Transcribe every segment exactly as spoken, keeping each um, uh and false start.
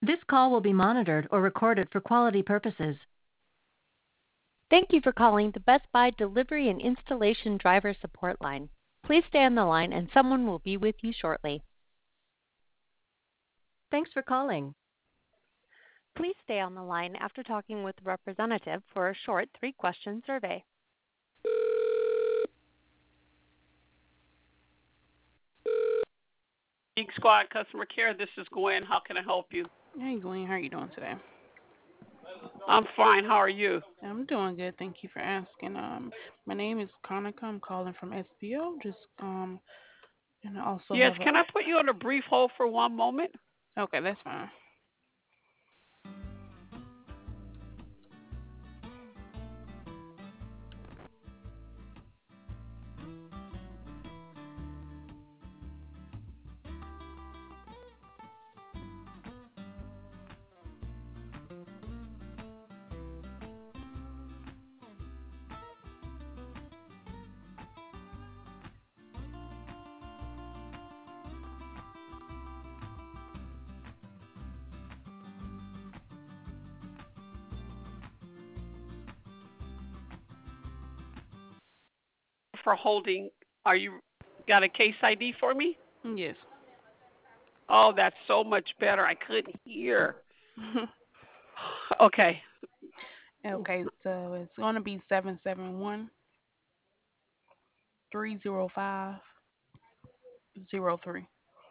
This call will be monitored or recorded for quality purposes. Thank you for calling the Best Buy Delivery and Installation Driver Support Line. Please stay on the line and someone will be with you shortly. Thanks for calling. Please stay on the line after talking with the representative for a short three-question survey. Geek Squad Customer Care, this is Gwen. How can I help you? Hey Glenn, how are you doing today? I'm fine. How are you? I'm doing good. Thank you for asking. Um, my name is Conica. I'm calling from S P O. Just um, and I also Yes, have a. can I put you on a brief hold for one moment? Okay, that's fine. For holding, are you got a case I D for me? Yes. Oh, that's so much better. I couldn't hear. Okay. Okay, so it's going to be seven seven one three zero five zero three.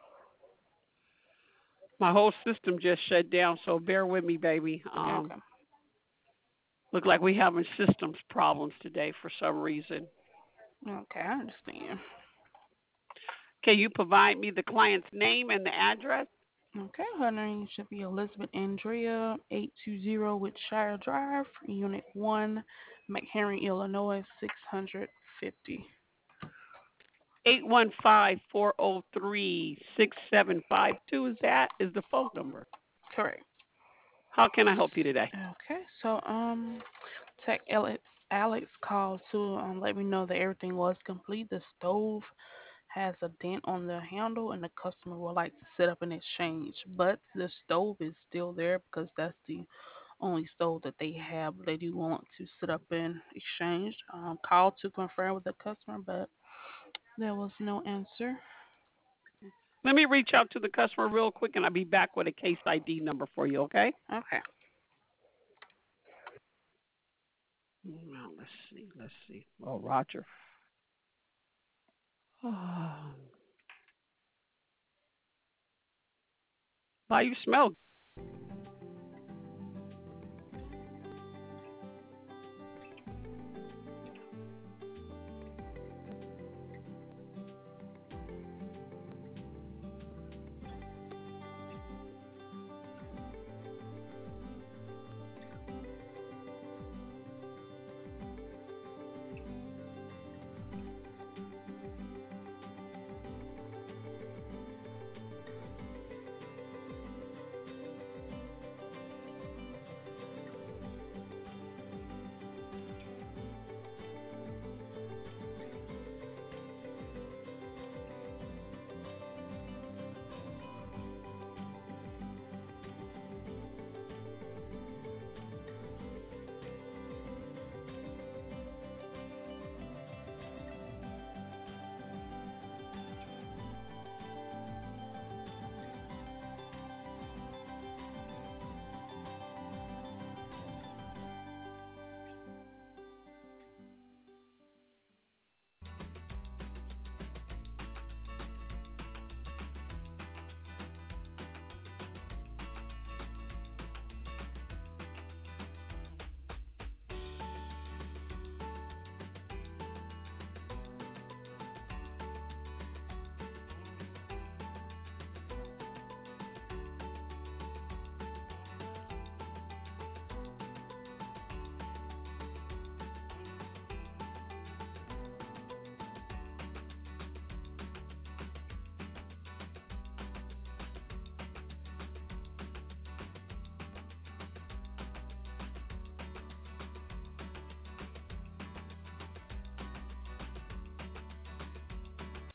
My whole system just shut down, so bear with me, baby. Um, Okay. look like we having systems problems today for some reason. Okay, I understand. Can you provide me the client's name and the address? Okay, her name should be Elizabeth Andrea, eight two zero Wilshire Drive, Unit one, McHenry, Illinois, six hundred fifty. eight one five, four oh three, six seven five two is that is the phone number. Correct. How can I help you today? Okay, so um, Tech Alex, Alex called to um, let me know that everything was complete. The stove has a dent on the handle, and the customer would like to set up an exchange. But the stove is still there because that's the only stove that they have. They do want to set up an exchange. Um, called to confirm with the customer, but there was no answer. Let me reach out to the customer real quick and I'll be back with a case I D number for you, okay? Okay. Now, let's see, let's see. Oh, Roger. Why you smell?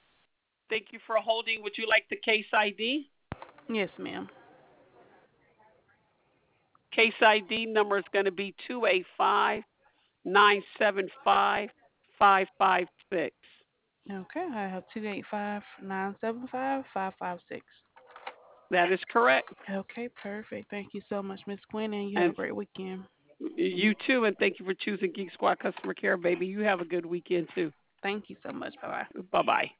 Thank you for holding. Would you like the case I D? Yes, ma'am. Case I D number is going to be two eight five, nine seven five, five five six. Okay, I have two eight five nine seven five five five six. That is correct. Okay, perfect. Thank you so much, Miss Gwen, and you have And a great weekend. you too, and thank you for choosing Geek Squad Customer Care, baby. You have a good weekend too. Thank you so much. Bye bye. Bye bye.